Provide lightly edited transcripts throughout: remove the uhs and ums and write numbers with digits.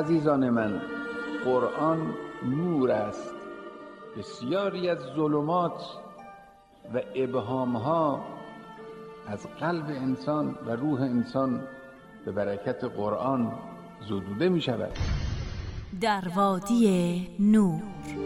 عزیزان من، قرآن نور است. بسیاری از ظلمات و ابهامها از قلب انسان و روح انسان به برکت قرآن زدوده می شود. در وادی نور.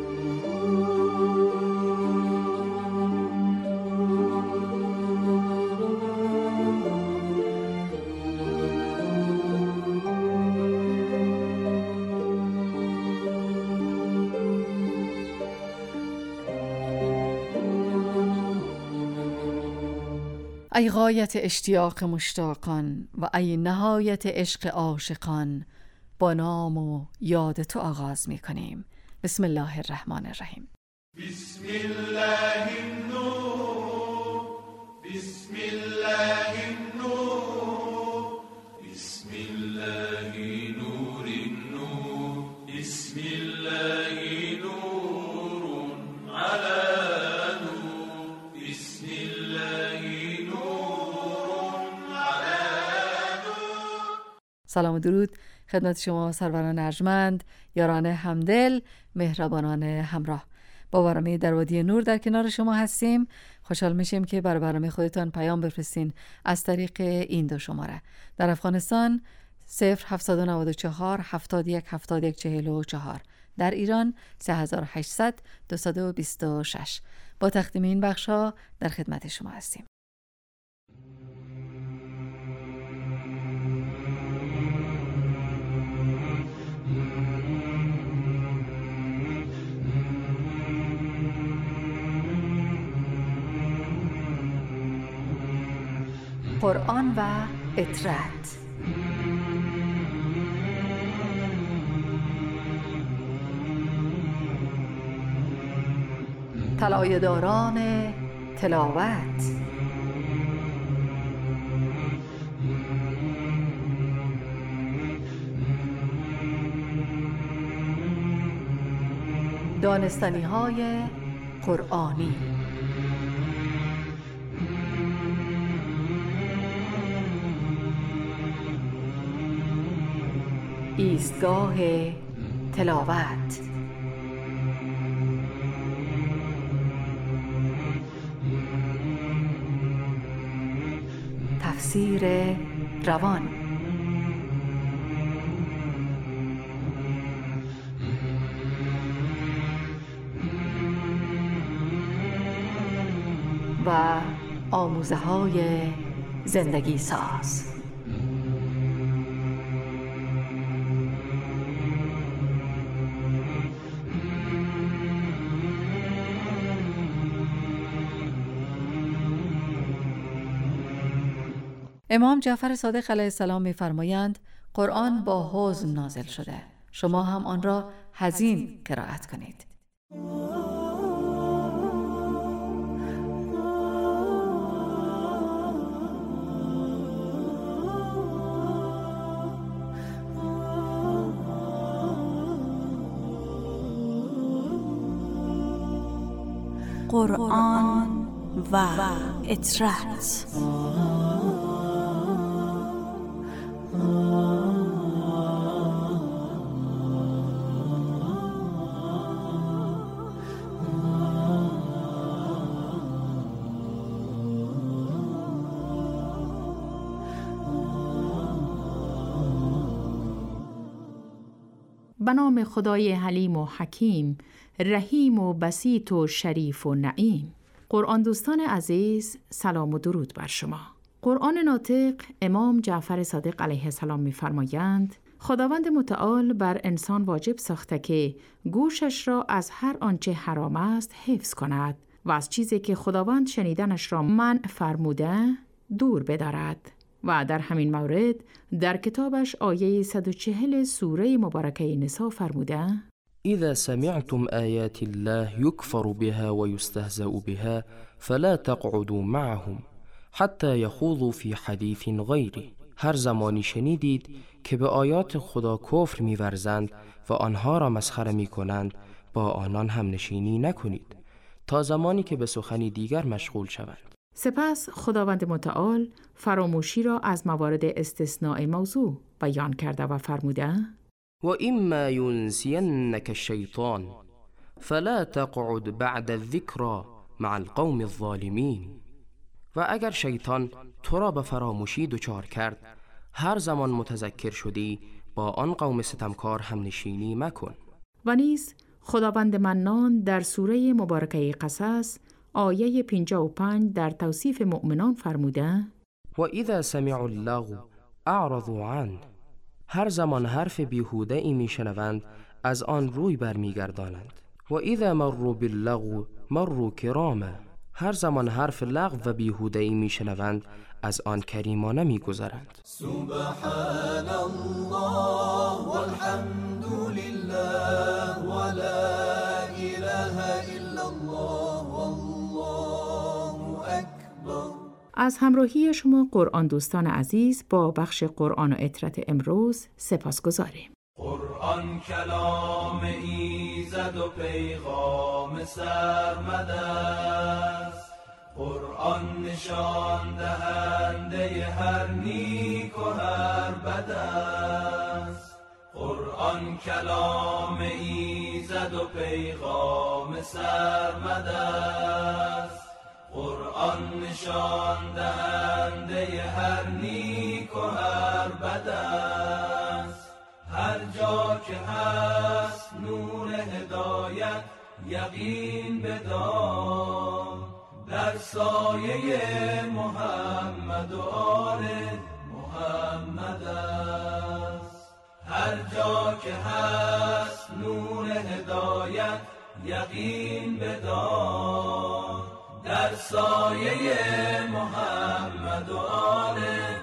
ای غایت اشتیاق مشتاقان و ای نهایت عشق عاشقان، با نام و یاد تو آغاز می کنیم. بسم الله الرحمن الرحیم. بسم الله النور، بسم الله النور، بسم الله نور النور، بسم الله نور على نور، بسم الله نور على نور. سلام و درود خدمت شما سروران ارجمند، یاران همدل، مهربانان همراه. با برنامه در وادی نور در کنار شما هستیم. خوشحال میشیم که برای برنامه خودتان پیام بفرستین از طریق این دو شماره. در افغانستان 0794 71 71 44، در ایران 3800 226. با تقدیم این بخش‌ها در خدمت شما هستیم. قرآن و اطرت. طلایه‌داران تلاوت. دانستنی‌های قرآنی. ایستگاه تلاوت. تفسیر روان. و آموزه‌های زندگی ساز. امام جعفر صادق علیه السلام می‌فرمایند قرآن با حزن نازل شده، شما هم آن را حزین قرائت کنید. قرآن و اطرت. به نام خدای حلیم و حکیم، رحیم و بسیط و شریف و نعیم. قرآن دوستان عزیز، سلام و درود بر شما. قرآن ناطق امام جعفر صادق علیه السلام می‌فرمایند خداوند متعال بر انسان واجب ساخته که گوشش را از هر آنچه حرام است حفظ کند و از چیزی که خداوند شنیدنش را منع فرموده دور بدارد. و در همین مورد در کتابش آیه 140 سوره مبارکه نساء فرموده: اذا سمعتم آیات الله یکفر بها و یستهزأ بها فلا تقعدوا معهم حتی یخوضوا فی حدیث غیره. هر زمانی شنیدید که به آیات خدا کفر می‌ورزند و آنها را مسخره می‌کنند، با آنان هم نشینی نکنید تا زمانی که به سخنی دیگر مشغول شوند. سپس خداوند متعال فراموشی را از موارد استثناء موضوع بیان کرده و فرموده: وإما ينسينك الشيطان فلا تقعد بعد الذكرى مع القوم الظالمین. و اگر شیطان تو را به فراموشی دچار کرد، هر زمان متذکر شدی با آن قوم ستمکار هم نشینی مکن. و نیز خداوند منان در سوره مبارکه قصص آیه 55 در توصیف مؤمنان فرموده: و اذا سمعوا اللغو اعرضوا عنه. هر زمان حرف بیهوده ای میشنوند از آن روی برمیگردانند. و اذا مروا باللغو مروا کراما. هر زمان حرف لغو و بیهوده ای میشنوند از آن کریمانه میگذرند. سبحان الله والحمد لله ولا اله الا الله والله اکبر. از همراهی شما قرآن دوستان عزیز با بخش قرآن و عطرت امروز سپاسگزاریم. قرآن کلام ایزد و پیغام سرمد است. قرآن نشان دهنده هر نیک و هر بد است. قرآن کلام ایزد و پیغام سرمد است. قرآن نشان دهنده هر نیک و هر بد است. هر جا که هست نور هدایت یقین بدان. در سایه محمد و آل محمد است. هر جا که هست نور هدایت یقین بدان. در سایه محمد و آل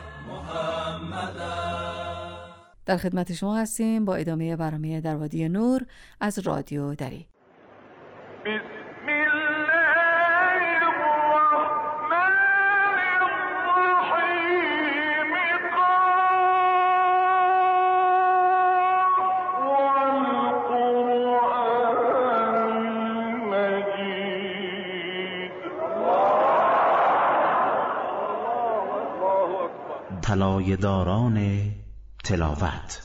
محمد است. در خدمت شما هستیم با ادامه برنامه در وادی نور از رادیو دری. بسم الله الرحمن الرحیم. والقرآن مجید. طلایه داران تلاوت.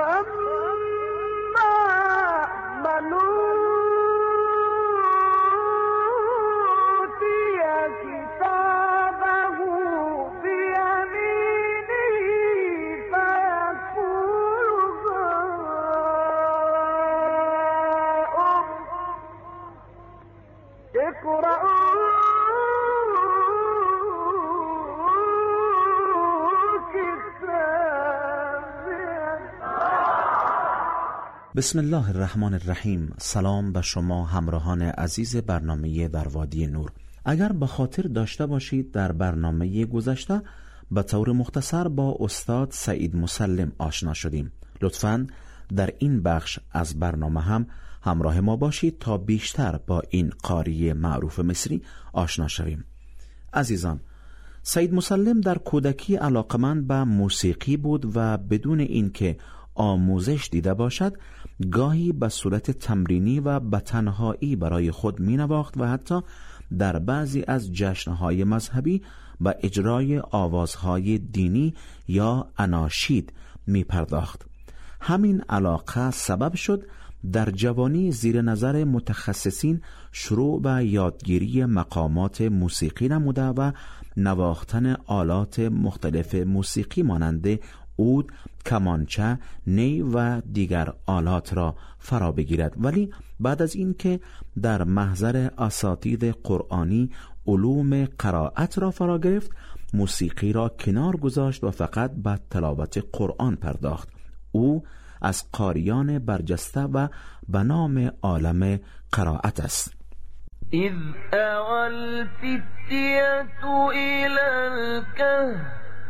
بسم الله الرحمن الرحیم. سلام به شما همراهان عزیز برنامه در وادی نور. اگر به خاطر داشته باشید در برنامه گذشته به طور مختصر با استاد سعید مسلم آشنا شدیم. لطفاً در این بخش از برنامه هم همراه ما باشید تا بیشتر با این قاری معروف مصری آشنا شویم. عزیزان، سعید مسلم در کودکی علاقمند به موسیقی بود و بدون اینکه آموزش دیده باشد گاهی به صورت تمرینی و به تنهایی برای خود می نواخت و حتی در بعضی از جشنهای مذهبی به اجرای آوازهای دینی یا اناشید می پرداخت. همین علاقه سبب شد در جوانی زیر نظر متخصصین شروع به یادگیری مقامات موسیقی نموده و نواختن آلات مختلف موسیقی مانند عود، کمانچه، نی و دیگر آلات را فرا بگیرد. ولی بعد از اینکه در محضر اساتید قرآنی علوم قرائت را فرا گرفت، موسیقی را کنار گذاشت و فقط به تلاوت قرآن پرداخت. او از قاریان برجسته و به نام عالم قرائت است. اذ اوى الفتية الى الكهف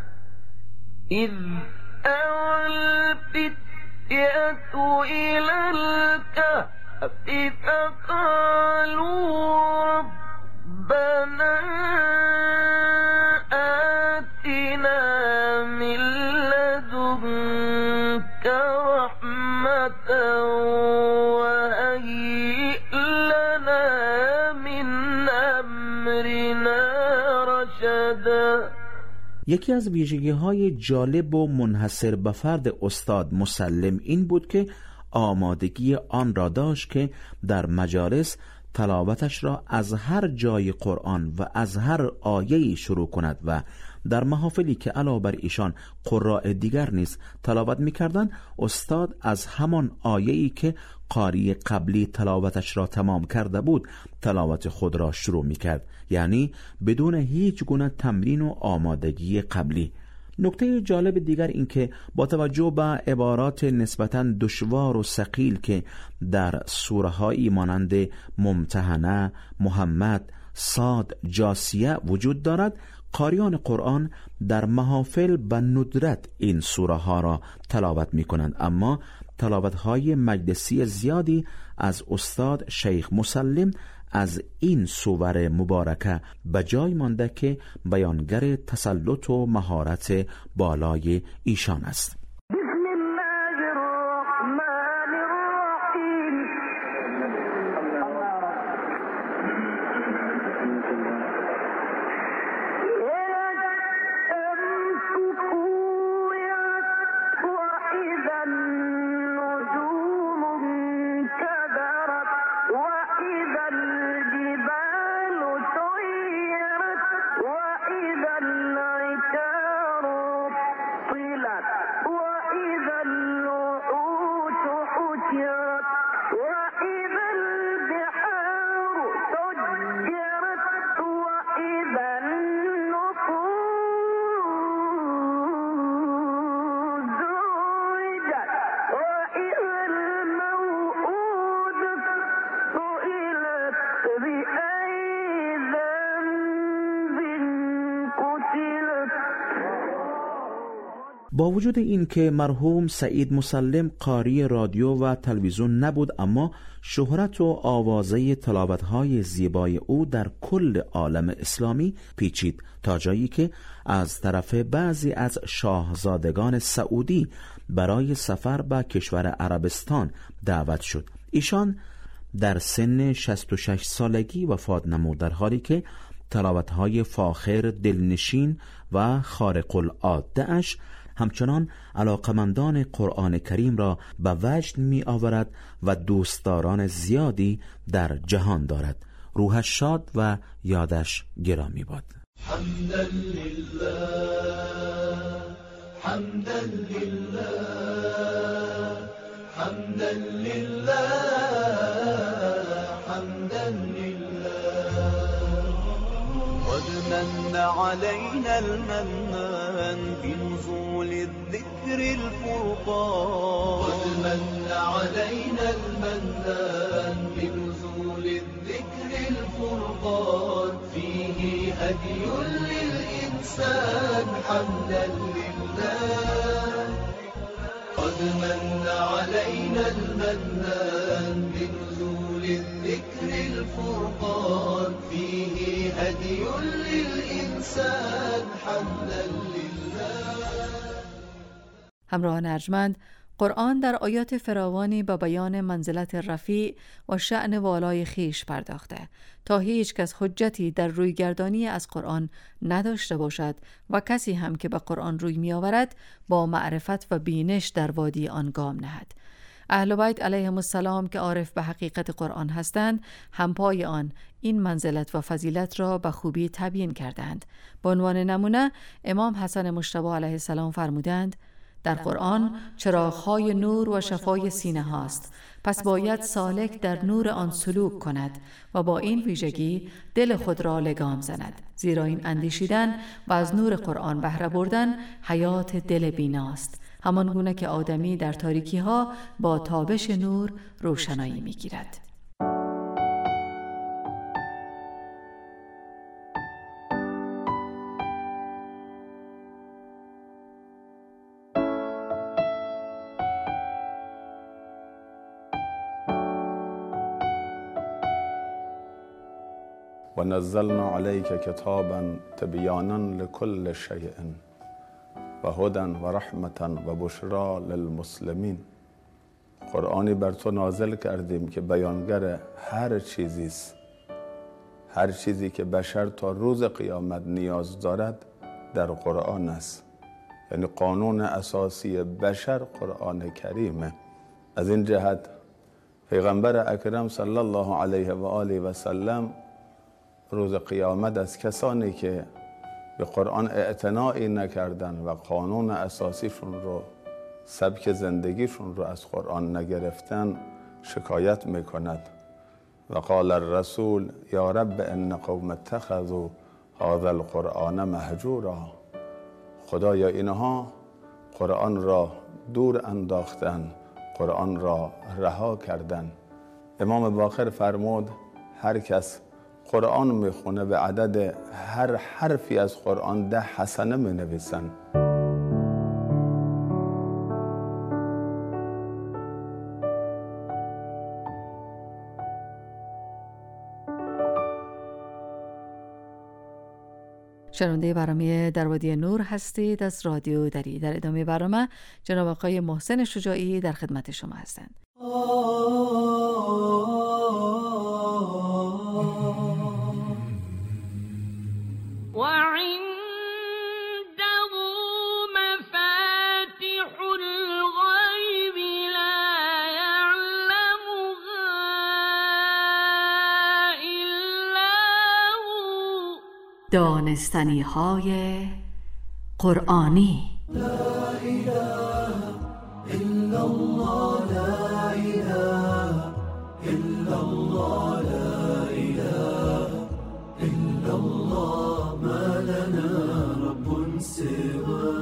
إذ أوى الفتية إلى الكهف فقالوا ربنا آتنا من لدنك رحمة وهيئ لنا من أمرنا رشدا. یکی از ویژگی‌های جالب و منحصر به فرد استاد مسلم این بود که آمادگی آن را داشت که در مجالس تلاوتش را از هر جای قرآن و از هر آیه‌ای شروع کند و در محافلی که علاوه بر ایشان قراء دیگر نیز تلاوت می‌کردند، استاد از همان آیه‌ای که قاری قبلی تلاوتش را تمام کرده بود تلاوت خود را شروع می‌کرد، یعنی بدون هیچ گونه تمرین و آمادگی قبلی. نکته جالب دیگر این که با توجه به عبارات نسبتاً دشوار و ثقیل که در سوره‌هایی مانند ممتحنه، محمد، صاد، جاسیه وجود دارد، قاریان قرآن در محافل به ندرت این سوره ها را تلاوت می کنند، اما تلاوت های مجلسی زیادی از استاد شیخ مسلم از این سور مبارکه به جای مانده که بیانگر تسلط و مهارت بالای ایشان است. با وجود این که مرحوم سعید مسلم قاری رادیو و تلویزیون نبود، اما شهرت و آوازه تلاوت‌های زیبای او در کل عالم اسلامی پیچید تا جایی که از طرف بعضی از شاهزادگان سعودی برای سفر به کشور عربستان دعوت شد. ایشان در سن 66 سالگی وفات نمود، در حالی که تلاوت‌های فاخر، دلنشین و خارق العاده اش همچنان علاقمندان قرآن کریم را به وجد می آورد و دوستداران زیادی در جهان دارد. روحش شاد و یادش گرامی باد. حمدا لله حمدا لله حمدا لله حمدا لله قد من علينا المنان بنزول الذكر الفرقان قد من علينا المنان بنزول الذكر الفرقان فيه هدي للإنسان حمدا لله قد من علينا المنان بنزول الذكر الفرقان فيه هدي للإنسان حمدا لله. همراهان ارجمند، قرآن در آیات فراوانی به بیان منزلت رفیع و شأن والای خیش پرداخته تا هیچ کس حجتی در رویگردانی از قرآن نداشته باشد و کسی هم که به قرآن روی می آورد با معرفت و بینش در وادی آن گام نهد. اهل بیت علیهم السلام که عارف به حقیقت قرآن هستند، همپای آن این منزلت و فضیلت را به خوبی تبیین کردند. به عنوان نمونه امام حسن مجتبی علیه السلام فرمودند: در قرآن چراغ‌های نور و شفای سینه هاست، پس باید سالک در نور آن سلوک کند و با این ویژگی دل خود را لگام زند، زیرا این اندیشیدن و از نور قرآن بهره بردن حیات دل بیناست، همان گونه که آدمی در تاریکی ها با تابش نور روشنایی می گیرد. و نزلنا علیک کتابا تبیانا لكل شیء و هدی و رحمتا و بشرا للمسلمین. قرآنی بر تو نازل کردیم که بیانگر هر چیزی است، هر چیزی که بشر تا روز قیامت نیاز دارد در قرآن است. یعنی قانون اساسی بشر قرآن کریمه. از این جهت پیغمبر اکرم صلی الله علیه و آله و سلم روز قیامت از کسانی که به قرآن اعتنایی نکردن و قانون اساسیشون رو، سبک زندگیشون رو از قرآن نگرفتن شکایت میکند و قال الرسول یا رب ان قوم اتخذوا هذا القرآن مهجورا. خدایا اینها قرآن را دور انداختن، قرآن را رها کردن. امام باقر فرمود هر کس قرآن میخونه به عدد هر حرفی از قرآن 10 حسنه مینویسن. شنونده برنامه در وادی نور هستید از رادیو دری. در ادامه برنامه جناب آقای محسن شجاعی در خدمت شما هستند. دانستنی های قرآنی. لا اله الا الله، لا اله الا الله، لا اله الا الله، ما لنا رب سواه.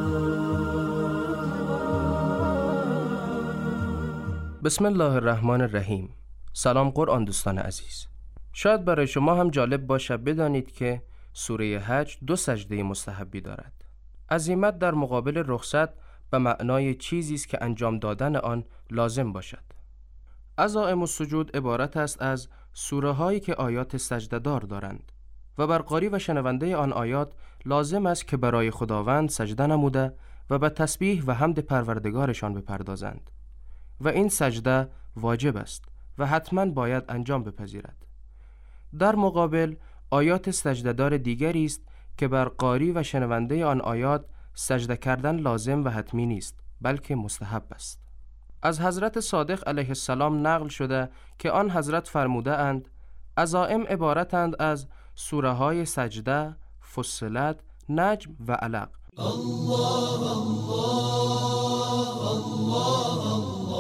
بسم الله الرحمن الرحیم. سلام قرآن دوستان عزیز. شاید برای شما هم جالب باشه بدانید که سوره حج 2 سجده مستحبی دارد. عزیمت در مقابل رخصت به معنای چیزی است که انجام دادن آن لازم باشد. عزائم السجود عبارت است از سوره هایی که آیات سجده دار دارند و بر قاری و شنونده آن آیات لازم است که برای خداوند سجده نموده و به تسبیح و حمد پروردگارشان بپردازند و این سجده واجب است و حتما باید انجام بپذیرد. در مقابل آیات سجده‌دار دیگری است که بر قاری و شنونده آن آیات سجده کردن لازم و حتمی نیست بلکه مستحب است. از حضرت صادق علیه السلام نقل شده که آن حضرت فرموده اند عزائم عبارتند از سوره های سجده، فصلت، نجم و علق. الله الله الله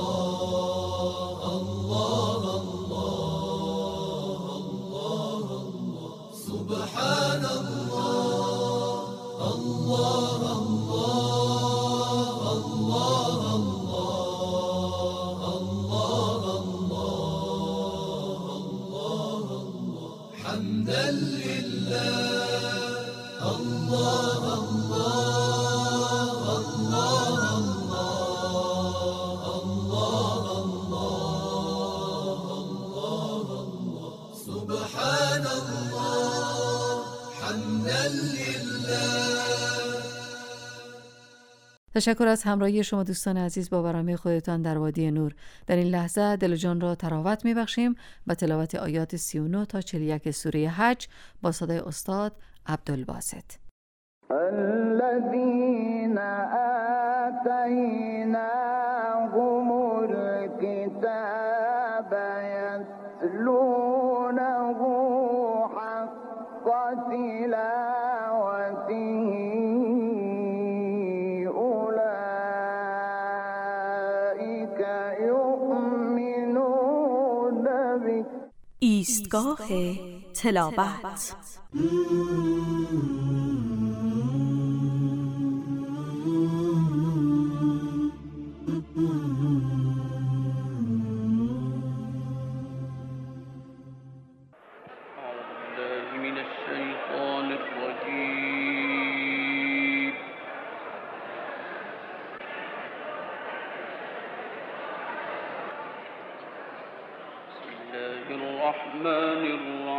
سبحان الله الله الله الله الله الله الله حمدا لله الله الله الله الله الله سبحان الله حمدا لله. تشکر از همراهی شما دوستان عزیز با برنامه خودتان در وادی نور. در این لحظه دل و جان را تراوت می‌بخشیم با تلاوت آیات 39 تا 41 سوره حج با صدای استاد عبدالباسط. الذين آتيناهم الكتاب يتلونه حق تلاوته أولئك يؤمنون به. ایستگاه تلاوت. الرحمن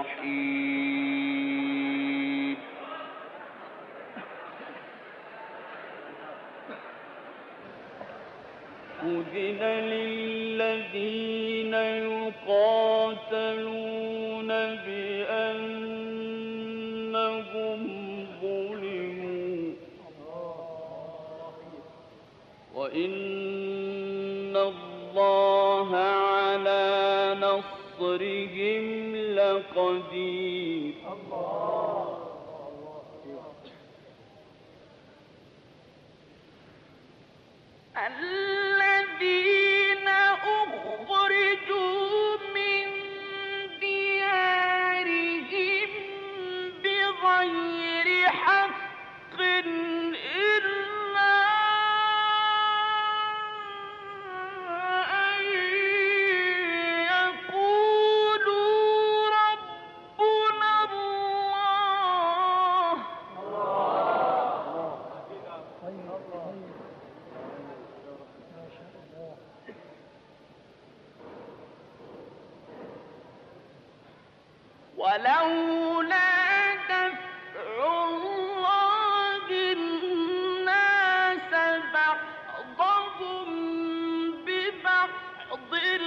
الرحيم أذن للذين يقاتلون بأنهم ظلموا وإن الله على نصرهم لقدير. الذين أخرجوا من ديارهم بغير حق إلا أن يقولوا ربنا الله ولولا دفع الله الناس بعضهم ببعض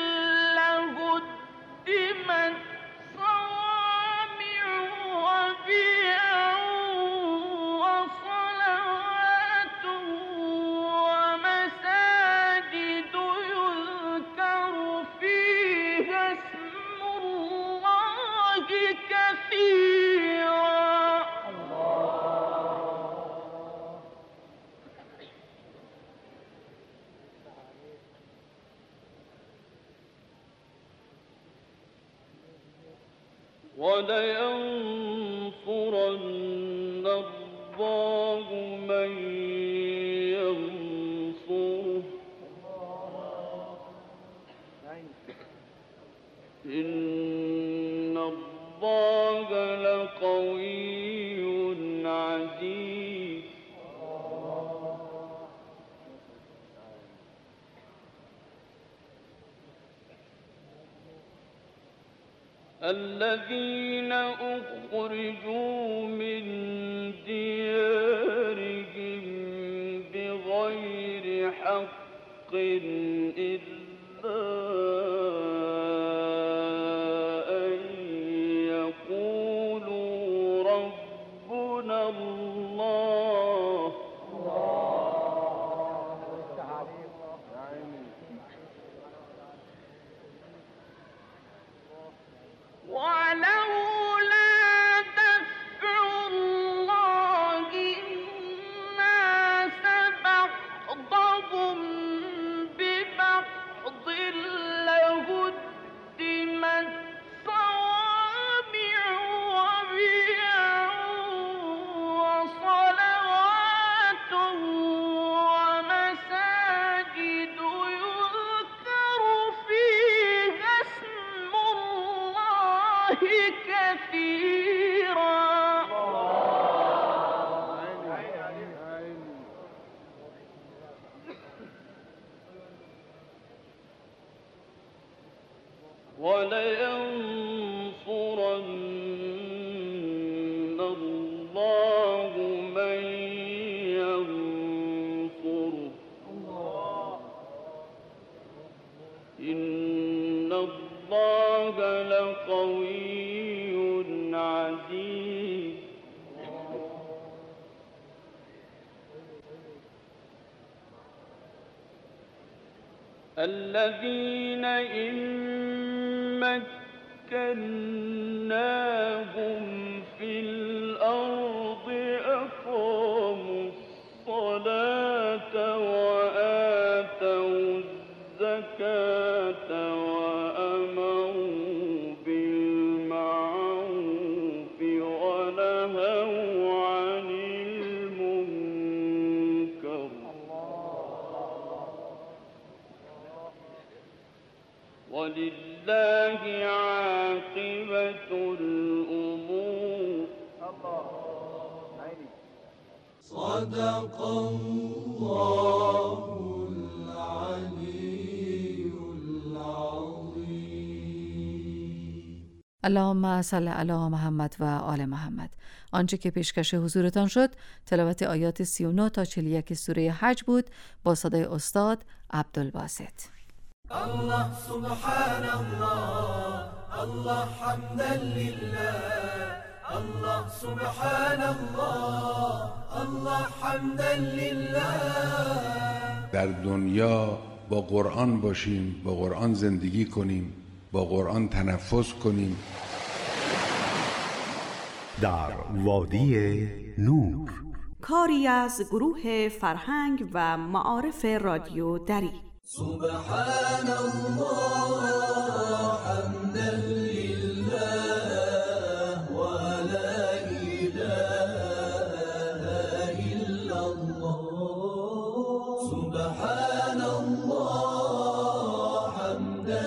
لهدمت صوامع وبيع وصلوات ومساجد يذكر فيها اسم الله كثيرا. ولينصرن الله من ينصره إن الله لقوي عزيز. الذين أخرجوا من ديارهم بغير حق إلا أن يقولوا ربنا الله ولولا دفع الله الناس بعضهم ببعض لهدمت صوامع وبيع وصلوات ومساجد يذكر فيها اسم الله كثيرا. ولينصرن الله من ينصره إن الله لقوي عزيز. الذين إن مكناهم في الأرض أقاموا الصلاة وآتوا الزكاة وأمروا بالمعروف ونهوا عن المنكر ولله عاقبة الأمور. صدق الله العلي العظيم. اللهم صل علی محمد و آل محمد. آنچه که پیشکش حضورتان شد تلاوت آیات 39 تا 41 سوره حج بود با صدای استاد عبدالباسط. الله سبحان الله الله حمدا لله الله سبحان الله الله حمدا لله در دنیا با قرآن باشیم، با قرآن زندگی کنیم، با قرآن تنفس کنیم. در وادی نور، کاری از گروه فرهنگ و معارف رادیو دری. سبحان الله حمدا لله و لا اله الا الله. سبحان الله حمدا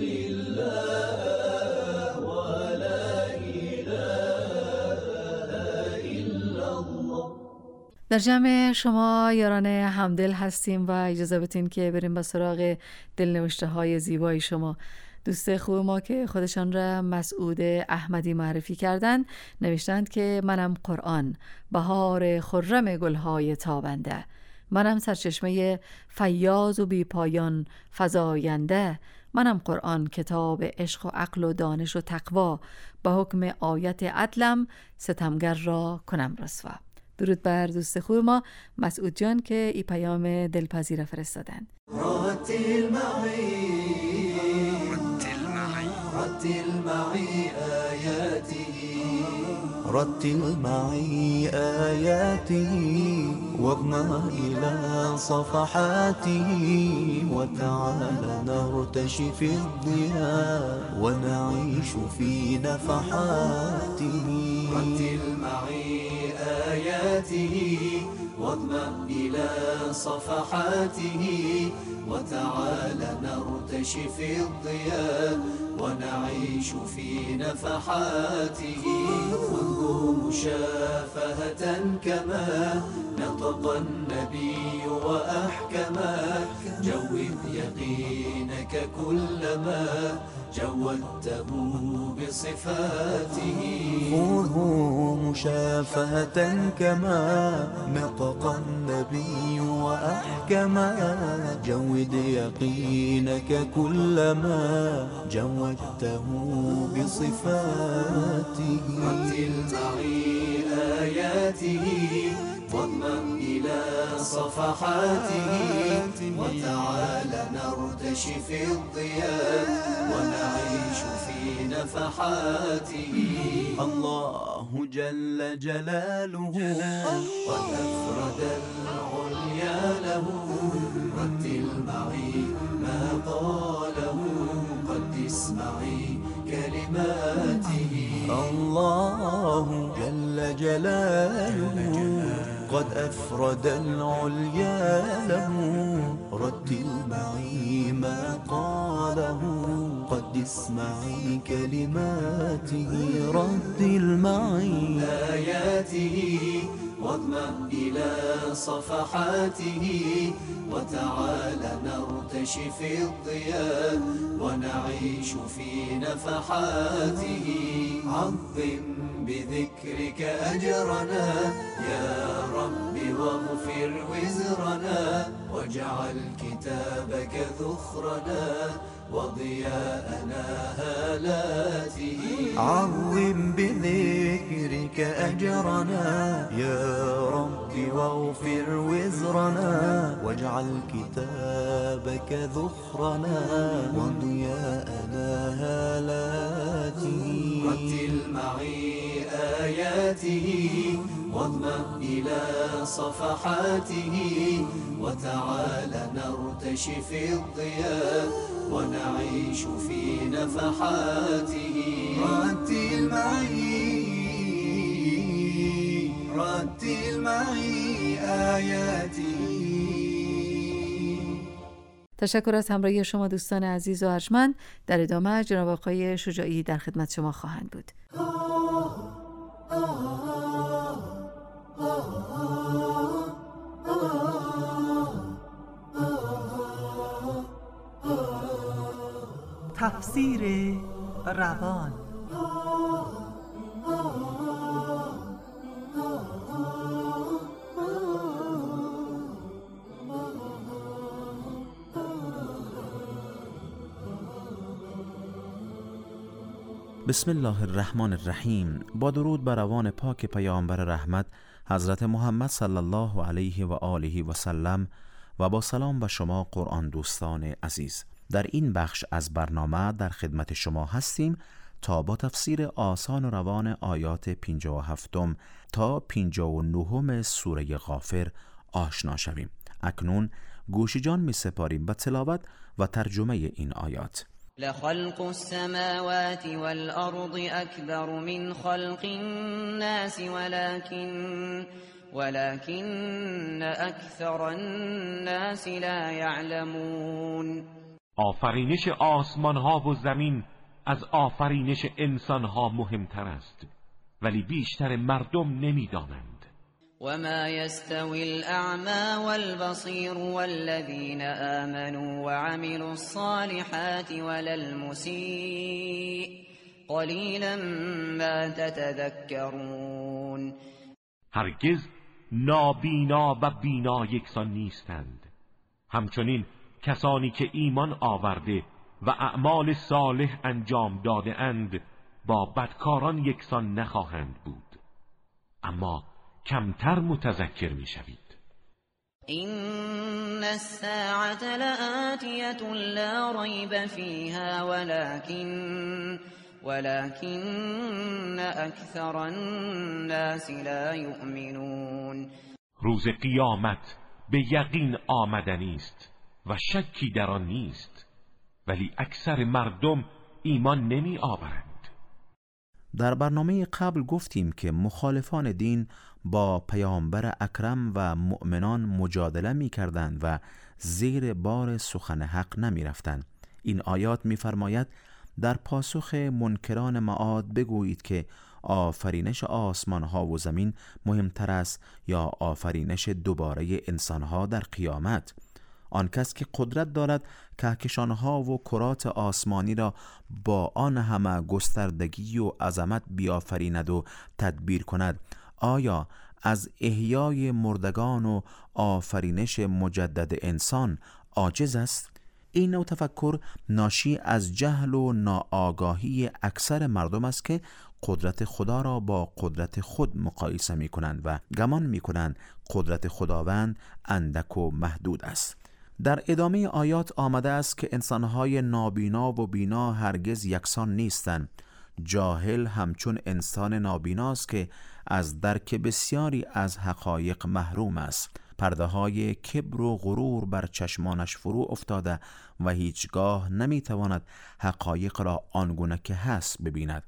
لله و لا اله الا الله. در جمع شما یاران همدل هستیم و اجازه بدین که بریم به سراغ دلنوشته های زیبای شما. دوست خوب ما که خودشان را مسعود احمدی معرفی کردند نوشتند که منم قرآن، بهار خرم گلهای تابنده، منم سرچشمه فیاض و بی پایان فزاینده، منم قرآن کتاب عشق و عقل و دانش و تقوا، به حکم آیت عدلم ستمگر را کنم رسوا. درود بر دوست خوب ما مسعود جان که ای پیام دلپذیر فرستادن. رتل معي آياته رتل معي آياته واضمع إلى صفحاته وتعال نرتشي في الضياء ونعيش في نفحاته. رتل معي آياته واضمع إلى صفحاته وتعال نرتشي في الضياء ونعيش في نفحاته. خذه مشافهة كما نطق النبي وأحكما جود يقينك كلما جودته بصفاته. خذه مشافهة كما نطق النبي وأحكما جود يقينك كلما جودته بصفاته. رتل معي آياته واضمم إلى صفحاته وتعال نرتشي في الضياء ونعيش في نفحاته. الله جل جلاله قد أفرد العليا له. رتل معي ما قاله قدس معي كلماته. الله جل جلاله قد أفرد العليا له. رتل معي ما قاله قدس معي كلماته. رتل معي آياته واضمم إلى صفحاته وتعال نرتشي في الضياء ونعيش في نفحاته. عظم بذكرك أجرنا يا رب واغفر وزرنا واجعل كتابك ذخرنا وضياءنا هالاته. عظم بذكرك أجرنا يا رب واغفر وزرنا واجعل كتابك ذخرنا وضياءنا هالاته. رتل معي آياته واضمم إلى صفحاته وتعال نرتشي في الضياء ونعيش في نفحاته. رتل معي آياته. تشکر از همراهی شما دوستان عزیز و ارجمند. در ادامه جناب آقای شجاعی در خدمت شما خواهند بود. تفسیر روان. بسم الله الرحمن الرحیم. با درود بر روان پاک پیامبر رحمت حضرت محمد صلی الله علیه و آله و سلم و با سلام به شما قرآن دوستان عزیز. در این بخش از برنامه در خدمت شما هستیم تا با تفسیر آسان و روان آیات 57 تا 59 سوره غافر آشنا شویم. اکنون گوش جان می سپاریم به تلاوت و ترجمه این آیات. لخلق السماوات والأرض أكبر من خلق الناس ولكن أكثر الناس لا يعلمون. آفرینش آسمان ها و زمین از آفرینش انسان ها مهمتر است، ولی بیشتر مردم نمیدانند. وما يستوي الأعمى والبصير والذين آمنوا وعملوا الصالحات ولا المسيء قليلا ما تتذكرون. هرگز نابینا و بینا یکسان نیستند، همچنین کسانی که ایمان آورده و اعمال صالح انجام داده اند با بدکاران یکسان نخواهند بود، اما کمتر متذکر می شوید. این الساعة لآتیة لا ریب فیها ولكن اکثر الناس لا یؤمنون. روز قیامت به یقین آمدنی است و شکی در آن نیست، ولی اکثر مردم ایمان نمی آورند. در برنامه قبل گفتیم که مخالفان دین با پیامبر اکرم و مؤمنان مجادله می کردند و زیر بار سخن حق نمی رفتند. این آیات می فرماید در پاسخ منکران معاد بگویید که آفرینش آسمان ها و زمین مهمتر است یا آفرینش دوباره انسان ها در قیامت. آن کس که قدرت دارد کهکشانها و کرات آسمانی را با آن همه گستردگی و عظمت بیافریند و تدبیر کند، آیا از احیای مردگان و آفرینش مجدد انسان عاجز است؟ این نوع تفکر ناشی از جهل و ناآگاهی اکثر مردم است که قدرت خدا را با قدرت خود مقایسه می کنند و گمان می کنند قدرت خداوند اندک و محدود است. در ادامه آیات آمده است که انسانهای نابینا و بینا هرگز یکسان نیستند. جاهل همچون انسان نابیناست که از درک بسیاری از حقایق محروم است. پرده های کبر و غرور بر چشمانش فرو افتاده و هیچگاه نمیتواند حقایق را آنگونه که هست ببیند.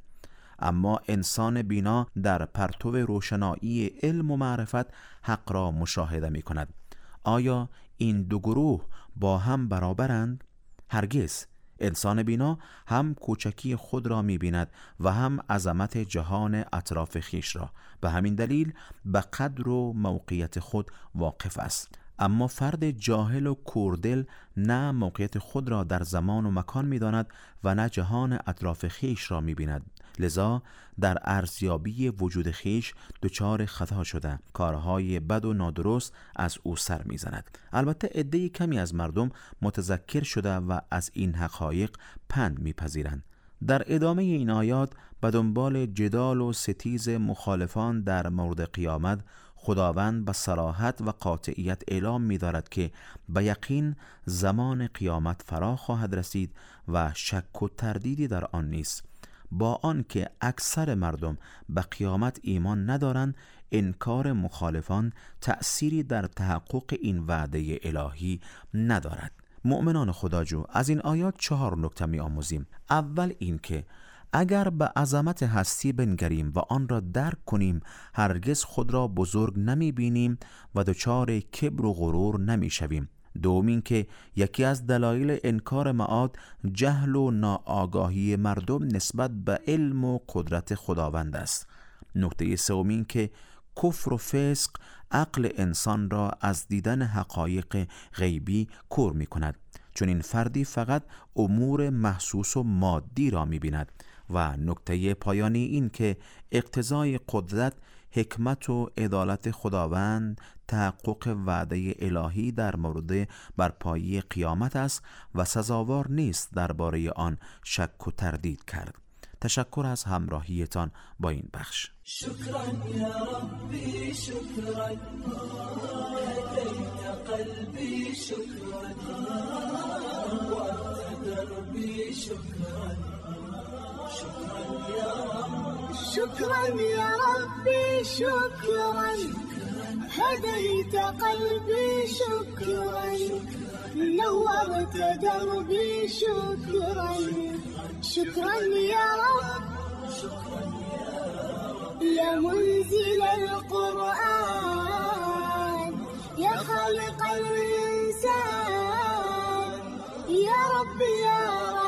اما انسان بینا در پرتو روشنایی علم و معرفت حق را مشاهده می کند. آیا این دو گروه با هم برابرند؟ هرگز. انسان بینا هم کوچکی خود را می بیند و هم عظمت جهان اطراف خیش را. به همین دلیل به قدر و موقعیت خود واقف است. اما فرد جاهل و کوردل نه موقعیت خود را در زمان و مکان می داند و نه جهان اطراف خیش را می بیند. لذا در ارزیابی وجود خیش دچار خطا شده، کارهای بد و نادرست از او سر می زند. البته عده کمی از مردم متذکر شده و از این حقایق پند می پذیرند. در ادامه این آیات به دنبال جدال و ستیز مخالفان در مورد قیامت، خداوند به صراحت و قاطعیت اعلام می دارد که به یقین زمان قیامت فرا خواهد رسید و شک و تردیدی در آن نیست. با آن که اکثر مردم به قیامت ایمان ندارند، انکار مخالفان تأثیری در تحقق این وعده الهی ندارد. مؤمنان خداجو، از این آیات 4 نکته می آموزیم. اول این که اگر به عظمت هستی بنگریم و آن را درک کنیم، هرگز خود را بزرگ نمی بینیم و دچار کبر و غرور نمی شویم. دوم این که یکی از دلایل انکار معاد جهل و ناآگاهی مردم نسبت به علم و قدرت خداوند است. نکته سوم این که کفر و فسق عقل انسان را از دیدن حقایق غیبی کور می کند، چون این فردی فقط امور محسوس و مادی را می بیند. و نکته پایانی این که اقتضای قدرت، حکمت و عدالت خداوند تحقق وعده الهی در مورد برپایی قیامت است و سزاوار نیست درباره آن شک و تردید کرد. تشکر از همراهیتان با این بخش. شکرا یا ربی شکرا هدیت قلبي شكرا دربي شكرا شكرا يا رب شكرا يا ربي شكرا هديت قلبي شكرا نورت دربي شكرا شكرا يا رب يا منزل القرآن يا خالق الإنسان يا رب يا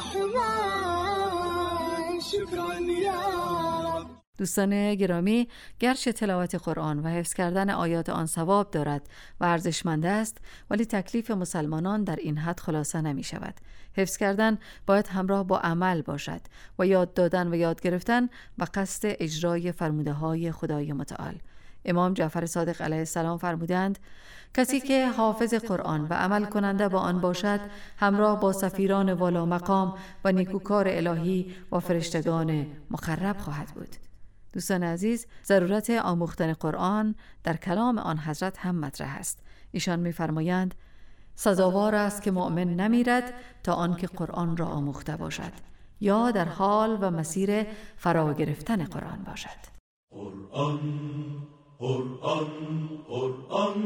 رحمن شكرا يا رب. دوستان گرامی، گرچه تلاوت قرآن و حفظ کردن آیات آن ثواب دارد و ارزشمند است، ولی تکلیف مسلمانان در این حد خلاصه نمی شود. حفظ کردن باید همراه با عمل باشد و یاد دادن و یاد گرفتن و قصد اجرای فرموده های خدای متعال. امام جعفر صادق علیه السلام فرمودند کسی که حافظ قرآن و عمل کننده با آن باشد همراه با سفیران والا مقام و نیکوکار الهی و فرشتگان مقرب خواهد بود. دوستان عزیز، ضرورت آموختن قرآن در کلام آن حضرت هم مطرح است. ایشان می‌فرمایند سزاوار است که مؤمن نمیرد تا آنکه قرآن را آموخته باشد یا در حال و مسیر فرا گرفتن قرآن باشد. قرآن قرآن قرآن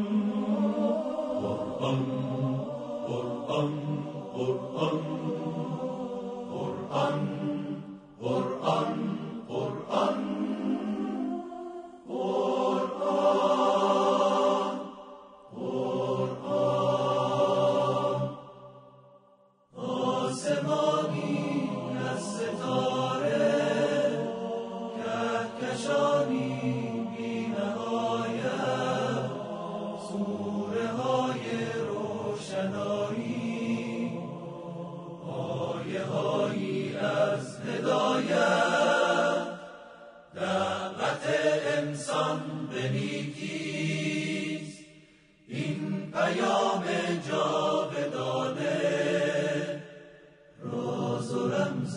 قرآن قرآن قرآن قرآن قرآن قرآن قرآن آسمانی از ستاره کهکشانی بی نهایت سوره های روشنایی آیه هایی از هدایت دعوت انسان به نیکیست این پیام جاودانه راز و رمز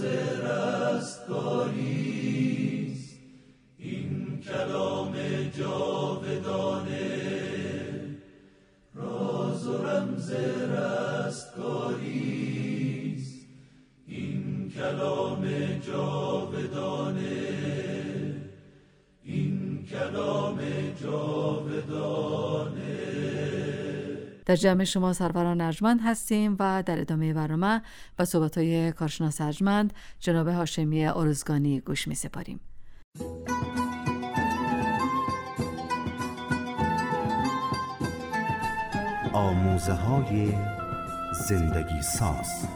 رستگاریست این کلام جاودانه راز و رمز رستگاریست این کلام جاودانه این کلام جاودانه. در جمع شما سروران ارجمند هستیم و در ادامه برنامه با صحبت‌های کارشناس ارجمند جناب هاشمی ارزگانی گوش می‌سپاریم. آموزه‌های زندگی ساز.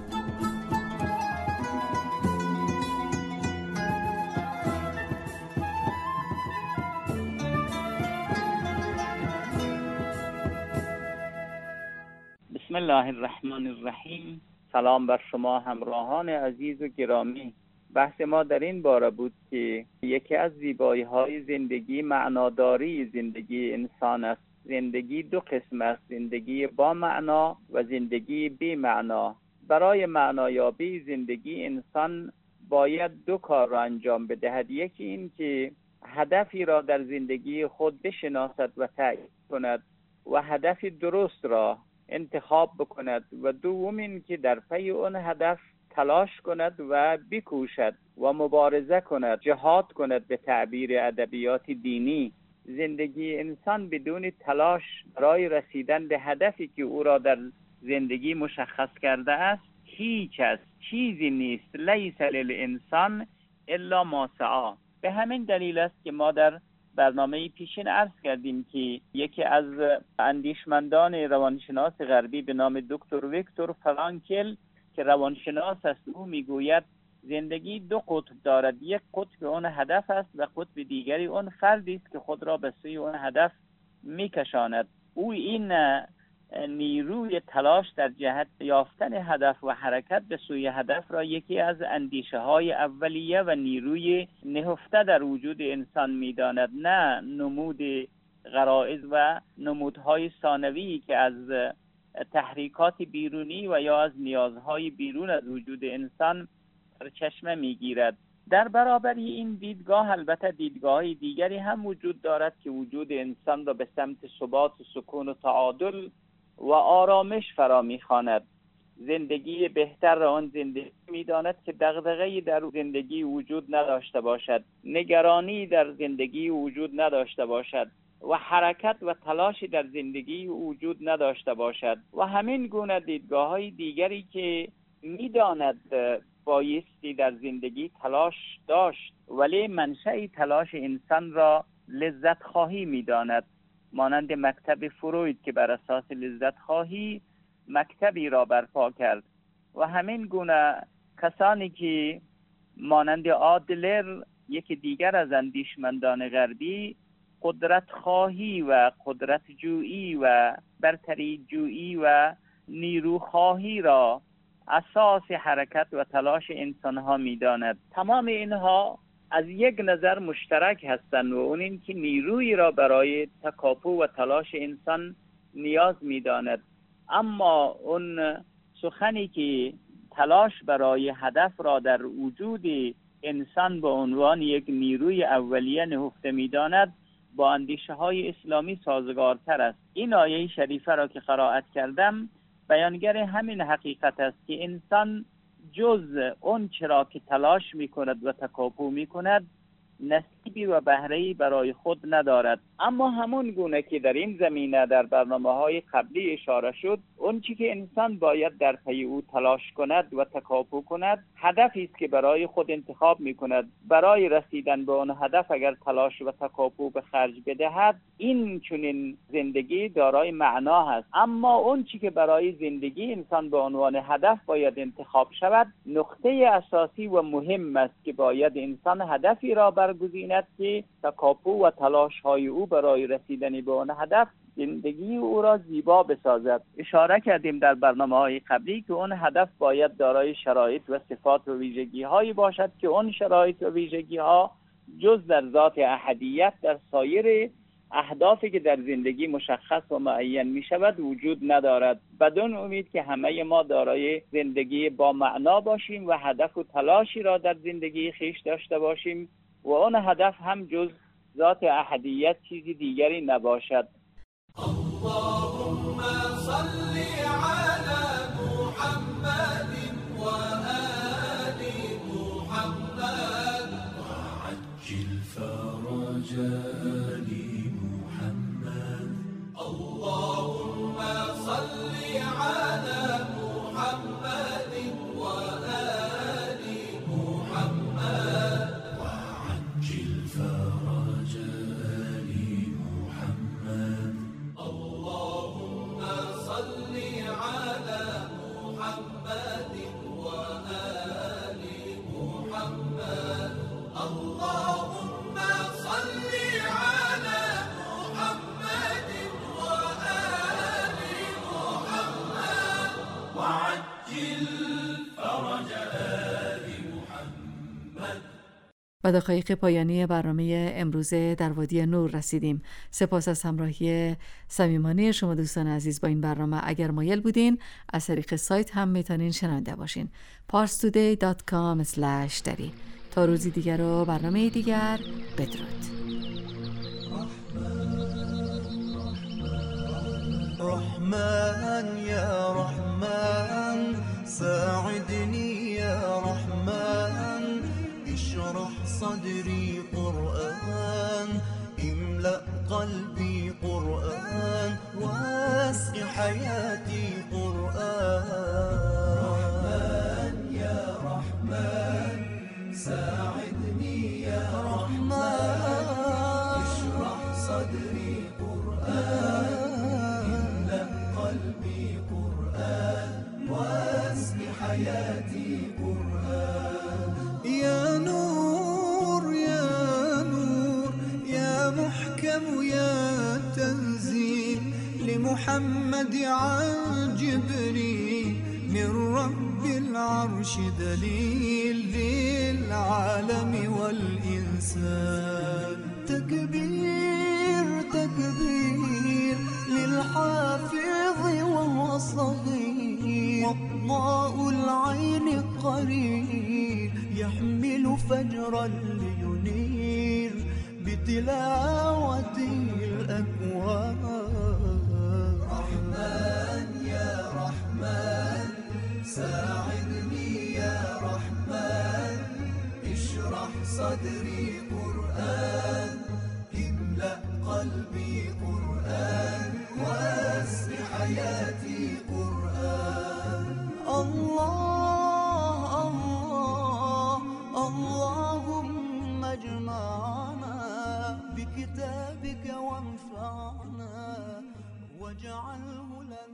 بسم الله الرحمن الرحیم. سلام بر شما همراهان عزیز و گرامی. بحث ما در این باره بود که یکی از زیبایی‌های زندگی معناداری زندگی انسان است. زندگی دو قسم است، زندگی با معنا و زندگی بی معنا. برای معنایابی زندگی انسان باید دو کار را انجام بدهد. یکی این که هدفی را در زندگی خود بشناسد و تعیین کند و هدف درست را انتخاب بکند و دوم این که در پی آن هدف تلاش کند و بکوشد و مبارزه کند، جهاد کند به تعبیر ادبیات دینی. زندگی انسان بدون تلاش برای رسیدن به هدفی که او را در زندگی مشخص کرده است هیچ چیزی نیست. لیس للانسان الا ما سعی. به همین دلیل است که ما در برنامه پیشین عرض کردیم که یکی از اندیشمندان روانشناس غربی به نام دکتر ویکتور فرانکل که روانشناس است، او میگوید زندگی دو قطب دارد. یک قطب اون هدف است و قطب دیگری اون فردی است که خود را به سوی اون هدف میکشاند. او این نیروی تلاش در جهت یافتن هدف و حرکت به سوی هدف را یکی از اندیشه های اولیه و نیروی نهفته در وجود انسان میداند، نه نمود غرایز و نمودهای ثانوی که از تحریکات بیرونی و یا از نیازهای بیرون از وجود انسان چشمه میگیرد. در برابر این دیدگاه البته دیدگاه‌های دیگری هم وجود دارد که وجود انسان را به سمت ثبات و سکون و تعادل و آرامش فرا می‌خواند. زندگی بهتر آن زندگی می‌داند که دغدغه‌ای در زندگی وجود نداشته باشد، نگرانی در زندگی وجود نداشته باشد و حرکت و تلاشی در زندگی وجود نداشته باشد و همین گونه دیدگاه‌های دیگری که می‌داند بایستی در زندگی تلاش داشت ولی منشأ تلاش انسان را لذت خواهی می‌داند، مانند مکتب فروید که بر اساس لذت خواهی مکتبی را برپا کرد و همین گونه کسانی که مانند آدلر یکی دیگر از اندیشمندان غربی قدرت خواهی و قدرت جویی و برتری جویی و نیرو خواهی را اساس حرکت و تلاش انسانها می‌داند. تمام اینها از یک نظر مشترک هستند و اون این که نیرویی را برای تکاپو و تلاش انسان نیاز می‌داند، اما اون سخنی که تلاش برای هدف را در وجود انسان به عنوان یک نیروی اولیه نهفته می‌داند با اندیشه های اسلامی سازگارتر است. این آیه شریفه را که قرائت کردم بیانگر همین حقیقت است که انسان جز اون چرا که تلاش می‌کند و تکاپو می‌کند نصیبی و بهره‌ای برای خود ندارد. اما همون گونه که در این زمینه در برنامه‌های قبلی اشاره شد، اون چی که انسان باید در پی او تلاش کند و تکاپو کند هدفی است که برای خود انتخاب می‌کند. برای رسیدن به اون هدف اگر تلاش و تکاپو به خرج بدهد، این چنین زندگی دارای معنا هست. اما اون چی که برای زندگی انسان به عنوان هدف باید انتخاب شود، نقطه اساسی و مهم است که باید انسان هدفی را برگزیند که تکاپو و تلاش های او برای رسیدن به آن هدف زندگی او را زیبا بسازد. اشاره کردیم در برنامه‌های قبلی که اون هدف باید دارای شرایط و صفات و ویژگی هایی باشد که اون شرایط و ویژگی ها جز در ذات احدیت در سایر اهدافی که در زندگی مشخص و معین می شود وجود ندارد. بدون امید که همه ما دارای زندگی با معنا باشیم و هدف و تلاشی را در زندگی خیش داشته باشیم و اون هدف هم جز ذات احدیت چیزی دیگری نباشد. اللهم صل على محمد و آل محمد وعجل فرج آل محمد. اللهم صل على محمد و آل محمد وعجل فرج آل محمد. اللهم صل على محمد وآل محمد. اللهم صل على محمد وآل محمد وعجل فرج آل محمد. و دقایق پایانی برنامه امروزه در وادی نور رسیدیم. سپاس از همراهی صمیمانه شما دوستان عزیز با این برنامه. اگر مایل بودین از طریق سایت هم میتونین شنونده باشین. parstoday.com/dari. تا روزی دیگر و برنامه دیگر، بدرود. رحمن يا رحمن ساعدني يا رحمن اشرح صدري قرآن املأ قلبي قرآن واسع حياتي قرآن. رحمن يا رحمن ساعدني يا رحمن اشرح صدري قرآن قلبي قرآن واسع حياتي قرآن. يا نور يا نور يا محكم يا تنزيل لمحمد عن جبريل من رب العرش دليل للعالم والإنسان. تكبير تكبير للحافظ وهو صغير وضاء العين قرير يحمل فجرا لينير بتلاوته الأكوان. رحمن ساعدني يا رحمن اشرح صدري قرآن املأ قلبي قرآن واسر حياتي قرآن الله الله اللهم اجمعنا بكتابك وانفعنا واجعله لنا